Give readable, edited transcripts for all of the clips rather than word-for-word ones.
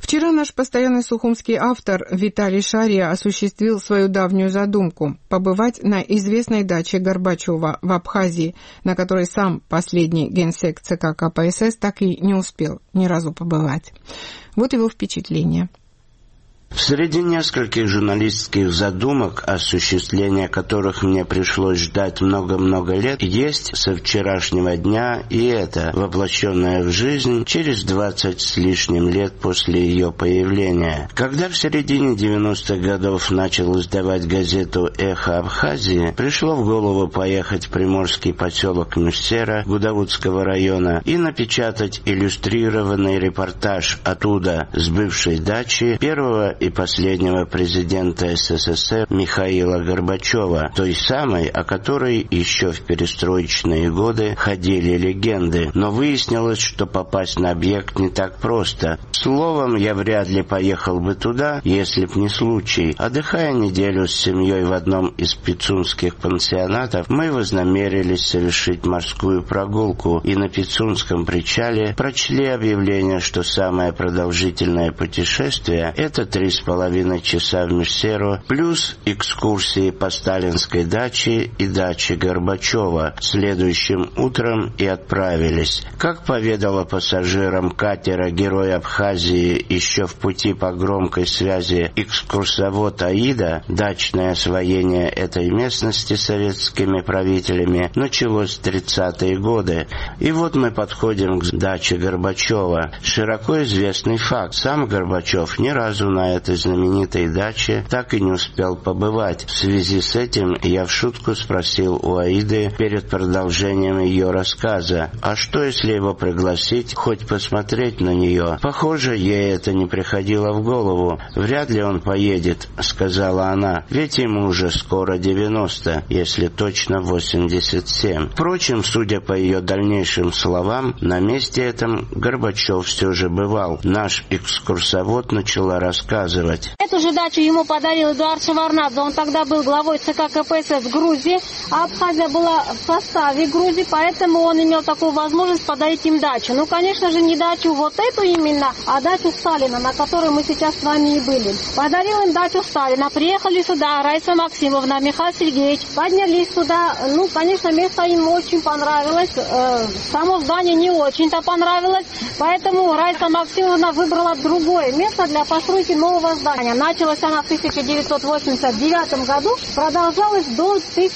Вчера наш постоянный сухумский автор Виталий Шария осуществил свою давнюю задумку – побывать на известной даче Горбачева в Абхазии, на которой сам последний генсек ЦК КПСС так и не успел ни разу побывать. Вот его впечатление. Среди нескольких журналистских задумок, осуществления которых мне пришлось ждать много-много лет, есть со вчерашнего дня и это, воплощенное в жизнь через 20 с лишним лет после ее появления. Когда в середине 90-х годов начал издавать газету «Эхо Абхазии», пришло в голову поехать в приморский поселок Мюссера Гудавутского района и напечатать иллюстрированный репортаж оттуда, с бывшей дачи первого и последнего президента СССР Михаила Горбачева, той самой, о которой еще в перестроечные годы ходили легенды. Но выяснилось, что попасть на объект не так просто. Словом, я вряд ли поехал бы туда, если б не случай. Отдыхая неделю с семьей в одном из пицунских пансионатов, мы вознамерились совершить морскую прогулку, и на пицунском причале прочли объявление, что самое продолжительное путешествие – это 3,5 часа в Мюссеру, плюс экскурсии по сталинской даче и даче Горбачева. Следующим утром и отправились. Как поведала пассажирам катера герой Абхазии еще в пути по громкой связи экскурсовод Аида, дачное освоение этой местности советскими правителями началось в 30-е годы. И вот мы подходим к даче Горбачева. Широко известный факт. Сам Горбачев ни разу на этой знаменитой даче так и не успел побывать. В связи с этим я в шутку спросил у Аиды перед продолжением ее рассказа, а что если его пригласить хоть посмотреть на нее? Похоже, ей это не приходило в голову. Вряд ли он поедет, сказала она, ведь ему уже скоро 90, если точно 87. Впрочем, судя по ее дальнейшим словам, на месте этом Горбачев все же бывал. Наш экскурсовод начала рассказывать. Эту же дачу ему подарил Эдуард Шеварднадзе. Он тогда был главой ЦК КПСС в Грузии, а Абхазия была в составе Грузии, поэтому он имел такую возможность подарить им дачу. Ну, конечно же, не дачу вот эту именно, а дачу Сталина, на которой мы сейчас с вами и были. Подарил им дачу Сталина. Приехали сюда Раиса Максимовна, Михаил Сергеевич. Поднялись сюда. Ну, конечно, место им очень понравилось. Само здание не очень-то понравилось. Поэтому Раиса Максимовна выбрала другое место для постройки нового здания. Началась она в 1989 году, продолжалась до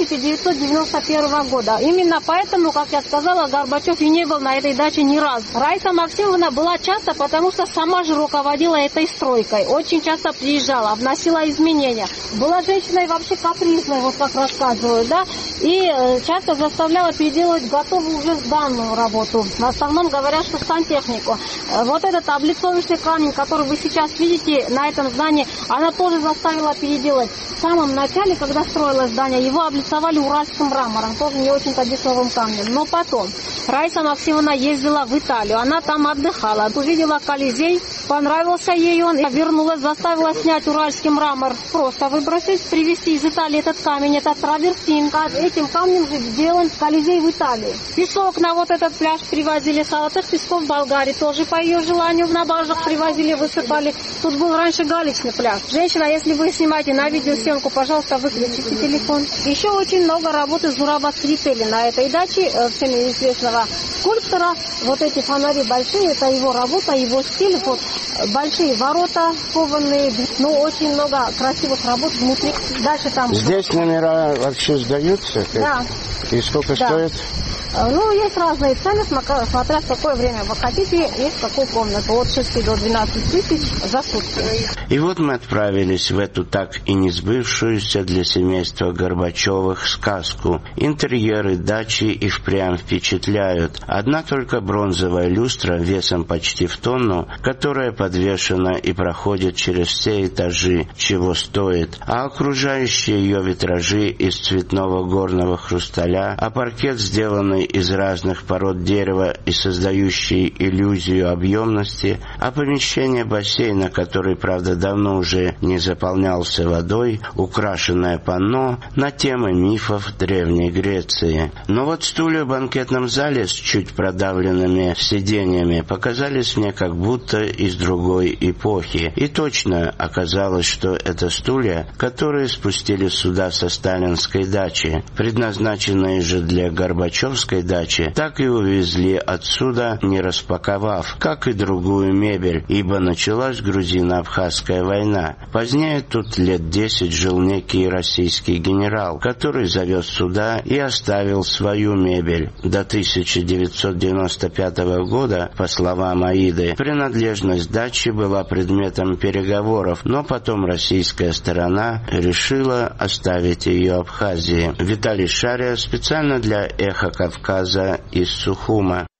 1991 года. Именно поэтому, как я сказала, Горбачев и не был на этой даче ни разу. Раиса Максимовна была часто, потому что сама же руководила этой стройкой. Очень часто приезжала, вносила изменения. Была женщиной вообще капризной, вот как рассказывают, да, и часто заставляла переделывать готовую уже сданную работу. В основном говорят, что сантехнику. Вот этот облицовочный камень, который вы сейчас видите на этом здании, она тоже заставила переделать. В самом начале, когда строилось здание, его облицовали уральским мрамором, тоже не очень-то дешевым камнем. Но потом Раиса Максимовна ездила в Италию, она там отдыхала, увидела Колизей, понравился ей он, вернулась, заставила снять уральский мрамор, просто выбросить, привезти из Италии этот камень, этот травертин. Этим камнем же сделан Колизей в Италии. Песок на вот этот пляж привозили, салатых песков в Болгарии, тоже по ее желанию на баржах привозили, высыпали. Тут был раньше галечный пляж. Женщина, если вы снимаете на видеосъемку, пожалуйста, выключите телефон. Еще очень много работы Зураба Цветели на этой даче, всеми известного скульптора. Вот эти фонари большие, это его работа, его стиль. Вот большие ворота кованые, но очень много красивых работ внутри. Дальше там... Здесь номера вообще сдаются? Да. И сколько стоит? Ну, есть разные цены, смотря в какое время вы хотите и в какую комнату. От 6 до 12 тысяч за сутки. И вот мы отправились в эту так и не сбывшуюся для семейства Горбачевых сказку. Интерьеры дачи и впрямь впечатляют. Одна только бронзовая люстра весом почти в тонну, которая подвешена и проходит через все этажи, чего стоит. А окружающие ее витражи из цветного горного хрусталя, а паркет, сделанный сделанный из разных пород дерева и создающий иллюзию объемности, а помещение бассейна, который, правда, давно уже не заполнялся водой, украшенное панно на темы мифов Древней Греции. Но вот стулья в банкетном зале с чуть продавленными сиденьями показались мне как будто из другой эпохи. И точно оказалось, что это стулья, которые спустили сюда со сталинской дачи, предназначенные же для Горбачевской дачи, так и увезли отсюда, не распаковав, как и другую мебель, ибо началась грузино-абхазская война. Позднее тут лет 10 жил некий российский генерал, который завез сюда и оставил свою мебель. До 1995 года, по словам Аиды, принадлежность дачи была предметом переговоров, но потом российская сторона решила оставить ее Абхазии. Виталий Шария специально для «Эхо Кавказа» из Сухума.